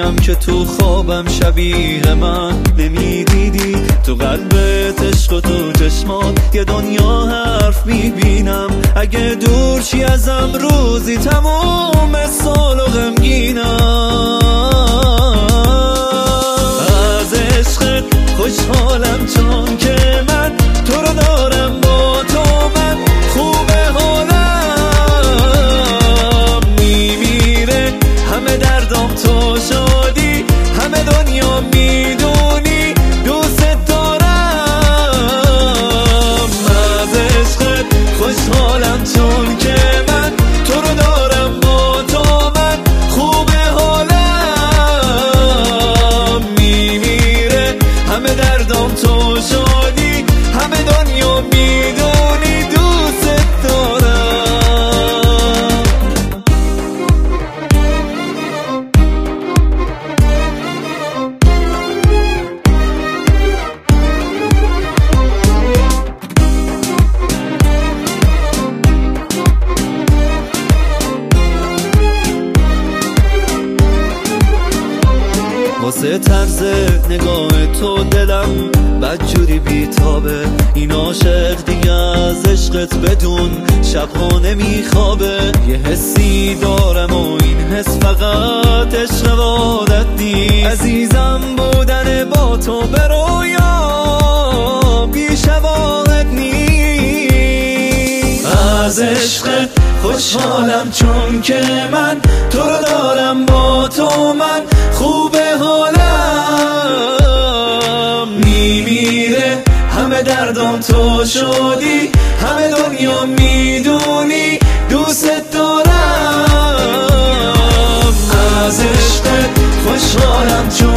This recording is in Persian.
میبینم که تو خوابم شبیه من نمیدیدی. تو قلبت عشق و تو چشمات یه دنیا حرف میبینم. اگه دور چی ازم روزی تموم سال و غمگینم. از عشقت خوشحالم چون که من تو رو دارم. با تو من خوبه حالم میمیره. همه دردم تو شدی، همه دنیا میدونی دوست دارم. از عشقت خوشحالم چون که من تو رو دارم. با تو من خوبه حالم میمیره. همه دردم تو شدی، همه دنیا میدونی دوست دارم. واسه طرز نگاه تو دلم بدجوری بیتابه. این عاشق دیگه از عشقت بدون شبها نمیخوابه. یه حسی دارم و این حس فقط عشق و عادت نیست. عزیزم بودن با تو به رویا بیش واحد نیست. از عشقت خوشحالم چون که من تو رو دارم. با تو من خوبه حالم میمیره. همه دردم تو شدی، همه دنیا میدونی دوست دارم. از عشقت خوشحالم چون